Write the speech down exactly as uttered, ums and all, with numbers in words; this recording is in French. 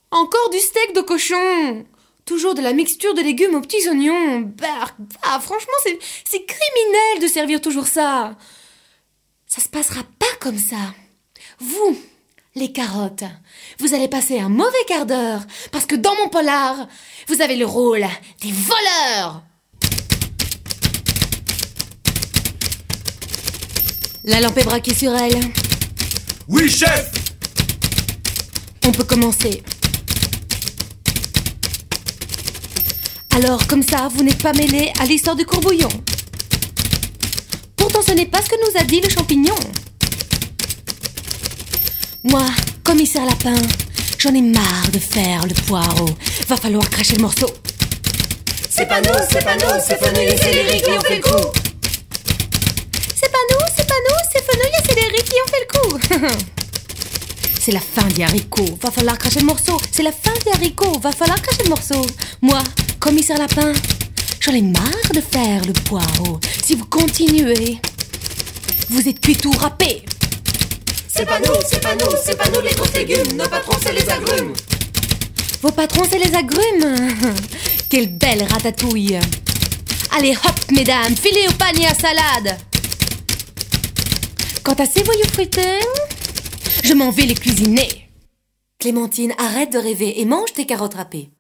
Encore du steak de cochon. Toujours de la mixture de légumes aux petits oignons. Bah, bah franchement, c'est, c'est criminel de servir toujours ça. Ça se passera pas comme ça. Vous, les carottes, vous allez passer un mauvais quart d'heure parce que dans mon polar, vous avez le rôle des voleurs. La lampe est braquée sur elle. Oui, chef! On peut commencer. Alors, comme ça, vous n'êtes pas mêlé à l'histoire du courbouillon. Pourtant, ce n'est pas ce que nous a dit le champignon. Moi, commissaire Lapin, j'en ai marre de faire le poireau. Va falloir cracher le morceau. C'est pas nous, c'est pas nous, c'est Fenouil et Céleri qui ont fait le coup. C'est pas nous, c'est pas nous, c'est Fenouil et Céleri qui ont fait le coup. C'est la fin des haricots, va falloir cracher le morceau. C'est la fin des haricots, va falloir cracher le morceau. Moi, commissaire Lapin, j'en ai marre de faire le poireau. Si vous continuez, vous êtes cuit tout râpé. C'est pas nous, c'est pas nous, c'est pas nous les grosses légumes. Nos patrons, c'est les agrumes. Vos patrons, c'est les agrumes. Quelle belle ratatouille. Allez hop, mesdames, filez au panier à salade. Quant à ces voyous fruités, je m'en vais les cuisiner. Clémentine, arrête de rêver et mange tes carottes râpées.